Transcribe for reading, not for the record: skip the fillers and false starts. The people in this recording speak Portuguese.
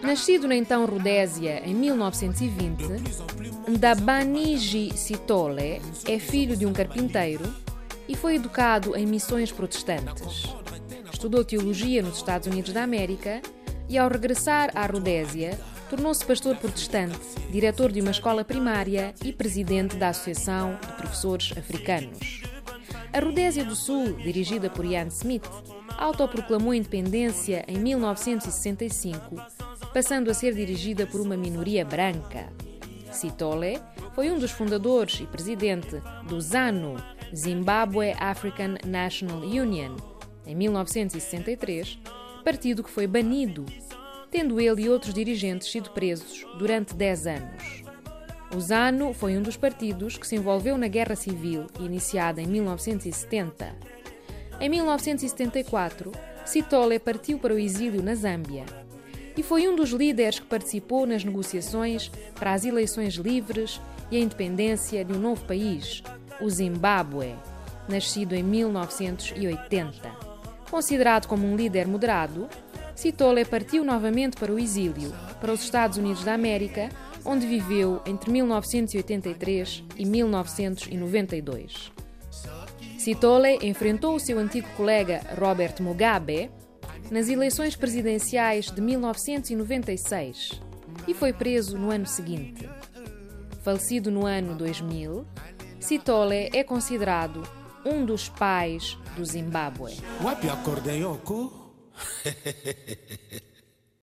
Nascido na então Rodésia em 1920, Ndabaniji Sithole é filho de um carpinteiro e foi educado em missões protestantes. Estudou teologia nos Estados Unidos da América e, ao regressar à Rodésia, tornou-se pastor protestante, diretor de uma escola primária e presidente da Associação de Professores Africanos. A Rodésia do Sul, dirigida por Ian Smith, autoproclamou a independência em 1965, passando a ser dirigida por uma minoria branca. Sithole foi um dos fundadores e presidente do ZANU, Zimbabwe African National Union, em 1963, partido que foi banido, tendo ele e outros dirigentes sido presos durante 10 anos. O ZANU foi um dos partidos que se envolveu na Guerra Civil, iniciada em 1970. Em 1974, Sithole partiu para o exílio na Zâmbia e foi um dos líderes que participou nas negociações para as eleições livres e a independência de um novo país, o Zimbábue, nascido em 1980. Considerado como um líder moderado, Sithole partiu novamente para o exílio, para os Estados Unidos da América, onde viveu entre 1983 e 1992. Sithole enfrentou o seu antigo colega Robert Mugabe nas eleições presidenciais de 1996 e foi preso no ano seguinte. Falecido no ano 2000, Sithole é considerado um dos pais do Zimbábue.